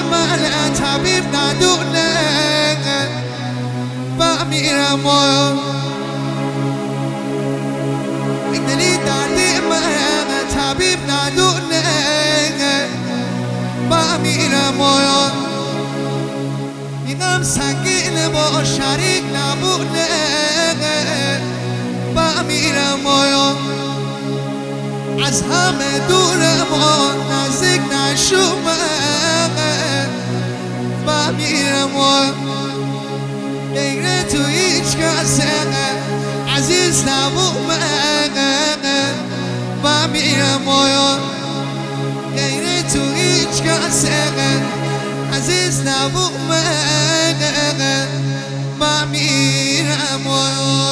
من طبیب ندونه و میرم و دلی دردی من طبیب ندونه و میرم و میگم سنگین با شریک نبونه و میرم و از همه دورم و نزدیک نشومه و میرم و غیر تو هیچ کسه عزیز نبومه و میرم و غیر تو هیچ کسه عزیز نبومه و میرم و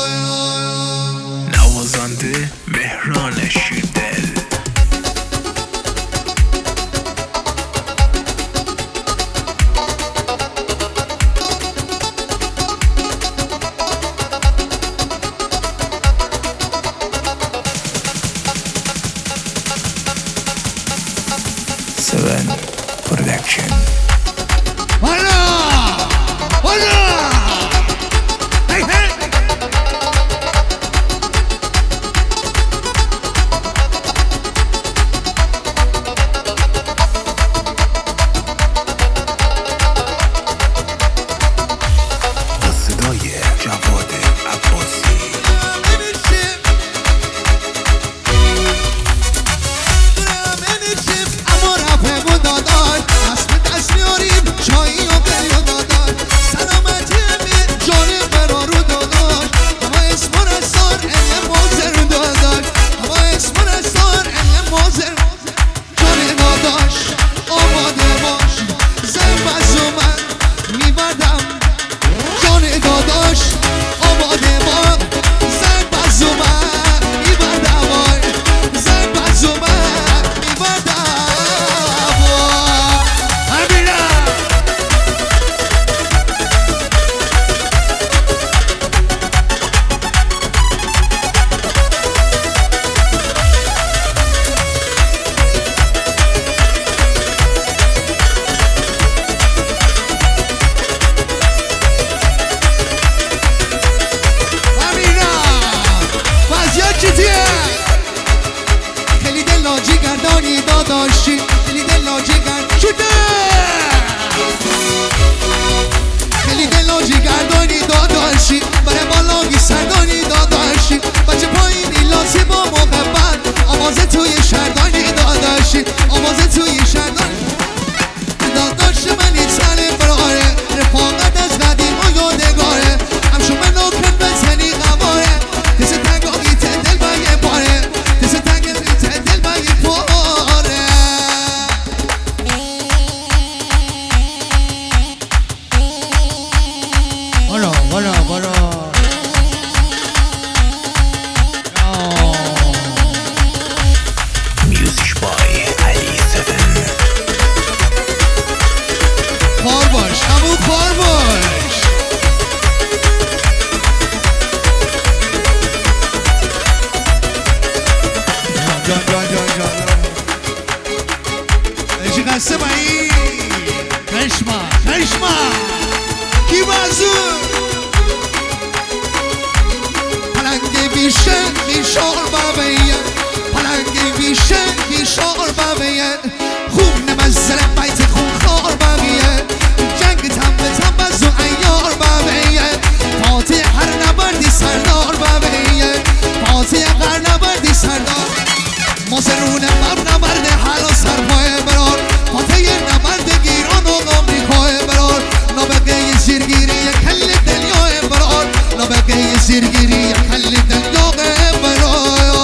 نوازنده مهران شیردل. Seven Production. داداشی خیلی دلا جگر شده خیلی دلا جگردانی داداشی برای بالاگی سردانی داداشی بچه پایینی لاسی با محبت آوازه توی شهردانی داداشی آوازه توی شهردانی داداش منی سر براره رفاقت از قدیم و یادگاره همشو منو کن بزنی قواره دست تنگاقی تدل بگه باره دست تنگاقی تدل بگه باره Music by Ali 7. پار باش همون پار باش جان ایشی قصه بایی خشما کی بازو پلنگ بیشه بیشار بابیه پلنگ بیشه بیشار بابیه خوب نمزل بیت خون خار بابیه جنگ تم به تم بزو ایار بابیه فاتح هر نبردی سردار بابیه فاتح هر نبردی سردار مازرون بب نبرد حالا سرمایه برار فاتح نبرد گیران و آمریکای برار نابقه زیرگیری کل دلیای برار نابقه زیرگیری کل دلیای برار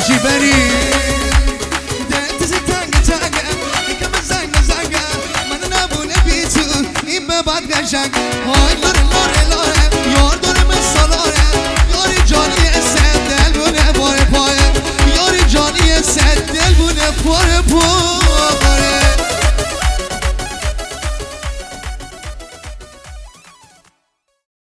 باشی بری دلت تنگ تنگه یکم زنگ من نبونه بی تو این به بعد قشنگ